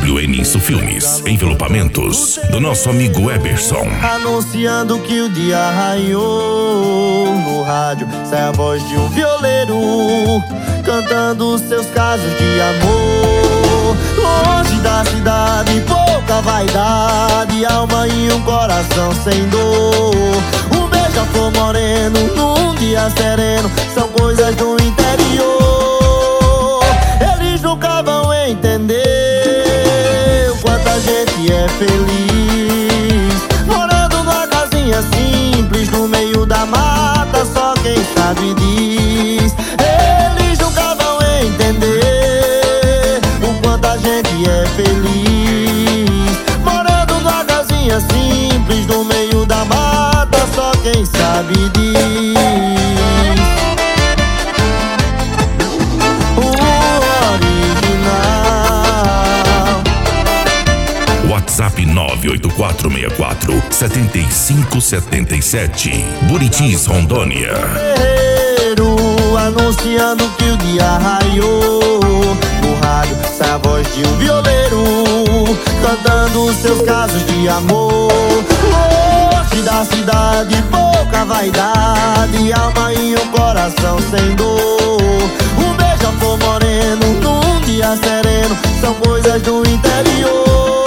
Apoio Enisso Filmes, envelopamentos do nosso amigo Eberson. Anunciando que o dia raiou, no rádio sai a voz de um violeiro, cantando seus casos de amor. Longe da cidade, pouca vaidade, alma e um coração sem dor. Um beija-flor moreno num dia sereno, são coisas do interior. Eles nunca vão entender o quanto a gente é feliz, morando numa casinha simples no meio da mata, só quem sabe diz. Eles nunca vão entender o quanto a gente é feliz, morando numa casinha simples no meio da mata, só quem sabe diz. WhatsApp 98464-7577. Buritis, Rondônia. Anunciando que o dia raiou, no rádio sai a voz de um violeiro, cantando seus casos de amor. Longe da cidade, pouca vaidade, alma e um coração sem dor. Um beija-flor moreno num dia sereno, são coisas do interior.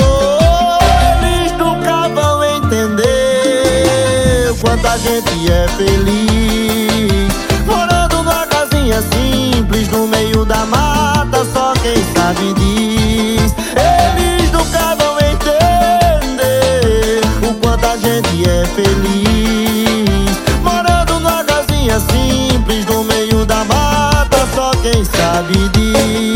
Quanto a gente é feliz, morando numa casinha simples no meio da mata, só quem sabe diz. Eles nunca vão entender o quanto a gente é feliz, morando numa casinha simples no meio da mata, só quem sabe diz.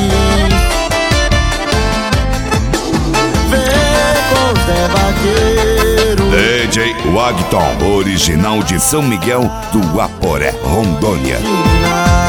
Vem com Zé Vaqueiro, DJ Wagton, original de São Miguel do Aporé, Rondônia.